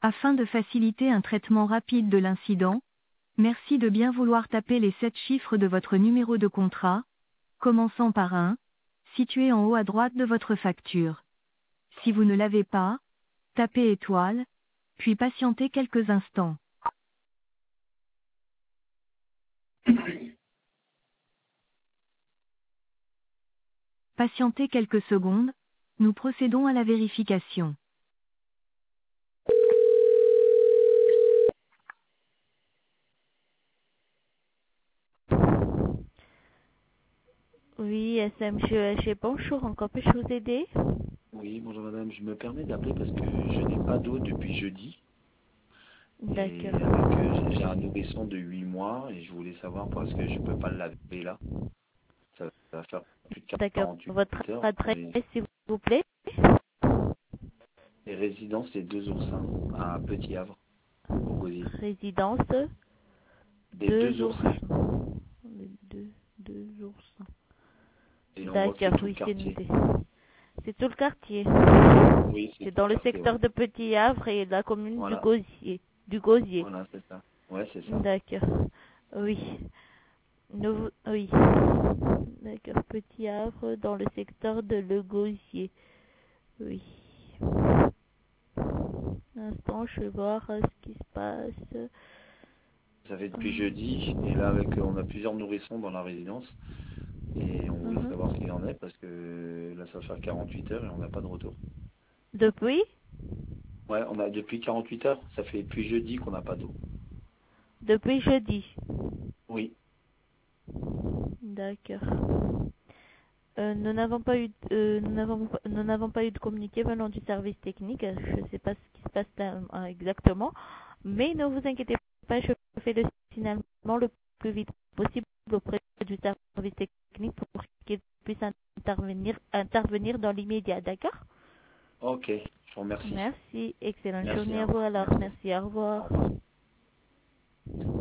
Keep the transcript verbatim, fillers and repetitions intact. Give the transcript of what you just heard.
Afin de faciliter un traitement rapide de l'incident, merci de bien vouloir taper les sept chiffres de votre numéro de contrat, commençant par un, situé en haut à droite de votre facture. Si vous ne l'avez pas, tapez étoile, puis patientez quelques instants. Patientez quelques secondes, nous procédons à la vérification. Oui, S M G E H, bonjour, encore puis-je vous aider? Oui, bonjour madame, je me permets d'appeler parce que je n'ai pas d'eau depuis jeudi. Et avec, D'accord. euh, j'ai un nourrisson de huit mois et je voulais savoir parce que je peux pas le laver là. Ça va faire plus de D'accord. quarante-huit Votre heures. adresse, Et s'il vous plaît? les résidences, c'est deux oursins à Petit Havre, au Gosier. Résidence, Les deux deux ours. oursins. Les deux, deux ours. Et on voit que c'est D'accord, tout le oui, c'est quartier. noté. C'est tout le quartier. Oui, c'est C'est tout dans le le quartier, secteur ouais. de Petit Havre et la commune du Voilà, Gosier. Du Gosier. voilà, c'est ça. Ouais, c'est ça. D'accord. Oui. Nous, oui. D'accord, Petit Havre dans le secteur de Le Gosier. Oui. Un instant, je vais voir euh, ce qui se passe. Ça fait depuis Hum, jeudi et là avec, euh, on a plusieurs nourrissons dans la résidence. Et on voulait mhm. savoir ce qu'il en est parce que là ça va faire quarante-huit heures et on n'a pas de retour. Depuis? Ouais, on a depuis quarante-huit heures, ça fait depuis jeudi qu'on n'a pas d'eau. Depuis jeudi. Oui, D'accord. Euh, nous n'avons pas eu, euh, nous n'avons, pas- nous n'avons pas eu de communiqué venant du service technique. Je ne sais pas ce qui se passe là, euh, exactement, mais ne vous inquiétez pas, je fais le signalement le plus vite possible auprès du service technique pour qu'il puisse intervenir, intervenir dans l'immédiat. D'accord? ok, je vous remercie. Merci. Excellente Merci, journée au à vous revoir. alors. Merci, Merci. Au au revoir. revoir.